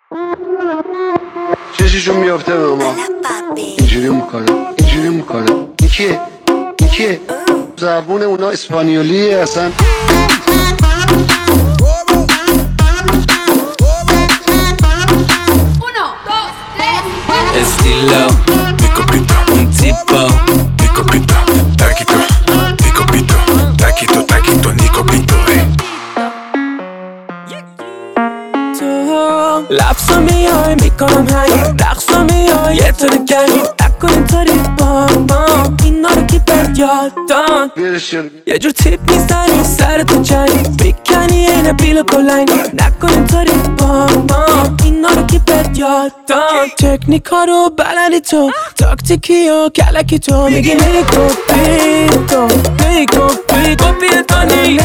چششون میافته به ما، اینجوری میکنه. این کیه؟ زبون اونا اسپانیولیه اصلا. Estilo, mi copito, un tipo, mi copito, taquito, mi copito, taquito, ni copito, لبسا میای میکنم هنگ رقصا میای یه طور گنگ نکن اینطوری با اینا رو کی بهت یاد داد یه جور تیپ میزنی سر تو جنگ میکنی اینه بیل بلنگ نکن اینطوری با اینا رو کی بهت یاد داد تکنیکا رو بلدی تو تاکتیکی و کلکی تو میگی نیکوپیتو پیتونی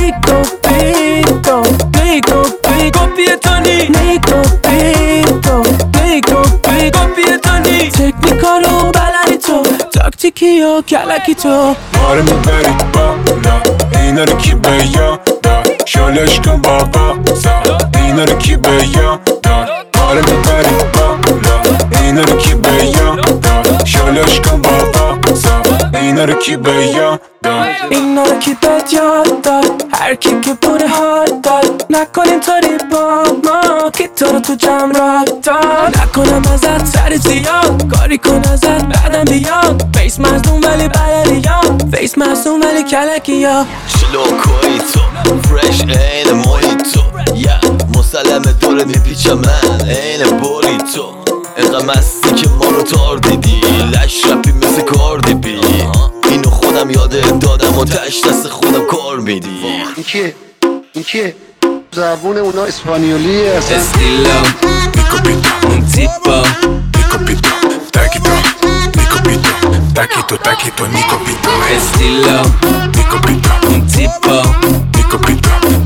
پیتونی تکنیکا رو بلدی تو تاکتیکی و کلکی تو ما رو میبری بالا اینا رو کی به یاد داد شالش کن بابا اینا رو کی به یاد داد ما رو میبری بالا اینا رو کی به یاد داد شالش کن بابا اینا رو کی به یاد داد اینا رو کی بهت یاد داد هر کی که بوده حال داد نکن اینطوری با ما که تو رو تو جمع را داد نکنم ازت سر زیاد کاری کن ازت بعدم بیاد فیس مصدوم ولی بلدی یاد فیس مصدوم ولی کلکی یا شلوکوی تو فرش این مویتو مسلمه داره میپیچم من این بولی تو اینقدر مستی که ما رو تار دیدی لش رپی مثل کاردی بی اینو خودم یاده دادم و تش دست خودم کار میدی این کیه؟ زبون اونا اسپانیولیه اصلا. Estilo, mi copito, un tipo, mi copito, taquito, ni copito, estilo, mi copito, un tipo, mi copito,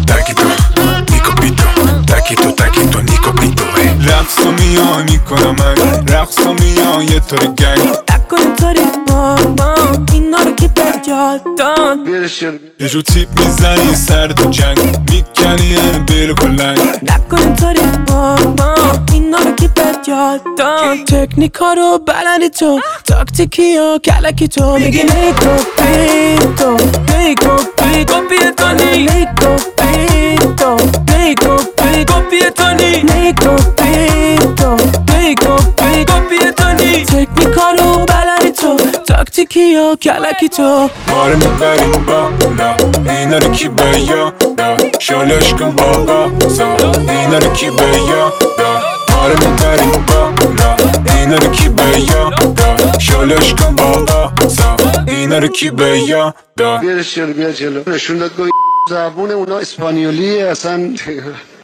taquito, ni copito, رقصو میان میکنم من رقصو میان یه طور گنگ نکن اینطوری با اینا رو کی بهت یاد داد یه جو تیپ میزنی سر تو جنگ میکنی یه بیل کلنگ نکن اینطوری با اینا رو کی بهت یاد داد تکنیکا رو بلدی تو تاکتیکی و کلکی تو میگی نیکوپیتو پیتونی تکنیکا رو بلدی تو تاکتیکی و کلکی تو ما رو میبری بالا اینا رو کی به یاد داد شالش کن بابا اینا رو کی به یاد داد ما رو میبری بالا اینا رو کی به یاد داد شالش کن بابا اینا رو کی به یاد داد بیا جلو نشون داد زبون اونا اسپانیولیه اصلا.